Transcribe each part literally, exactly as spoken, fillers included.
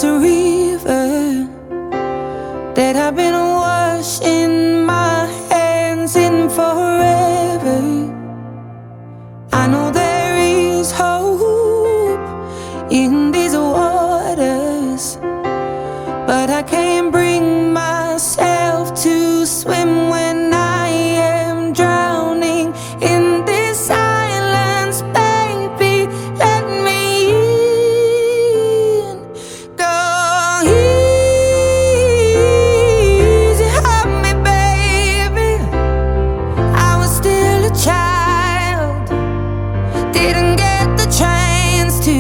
a river that I've been washing my hands in forever. I know there is hope in these waters, but I can't bring myself to swim when I am drowning in this silence. Baby, let me in. Go easy on me, baby. I was still a child, didn't get the chance to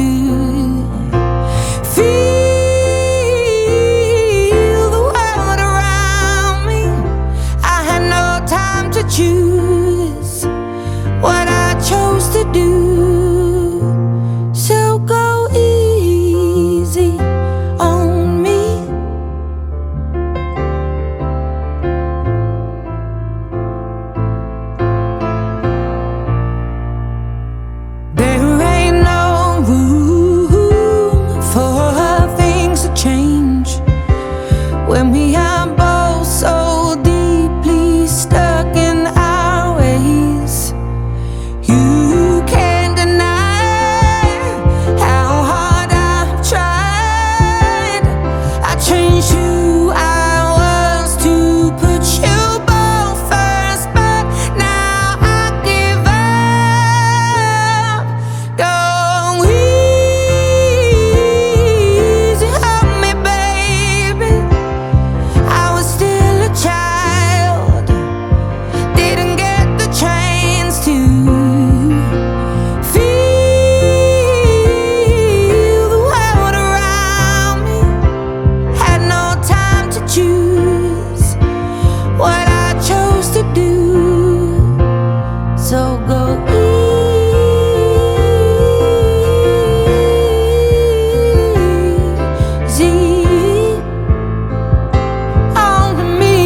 feel the world around me. I had no time to choose what I chose to do. So go easy on me. There ain't no room for things to change when we are both so deeply stuck in our ways. You can't deny how hard I've tried. I changed who I was to put you both first, but now I give up. Go easy on me, baby. I was still a child, didn't get the chance to feel the world around me. Had no time to choose what I chose to do. So go easy on me.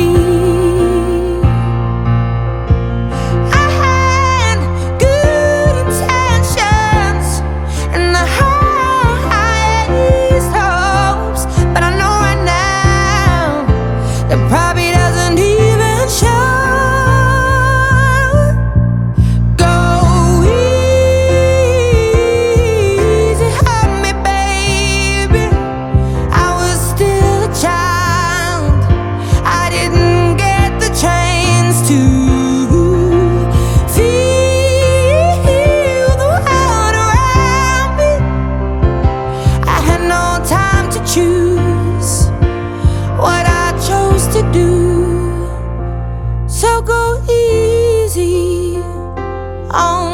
I had good intentions and the highest hopes, but I know right now that probably doesn't even show. Go easy on me, baby. I was still a child, I didn't get the chance to feel the world around me. I had no time to choose what I chose to do. So go easy on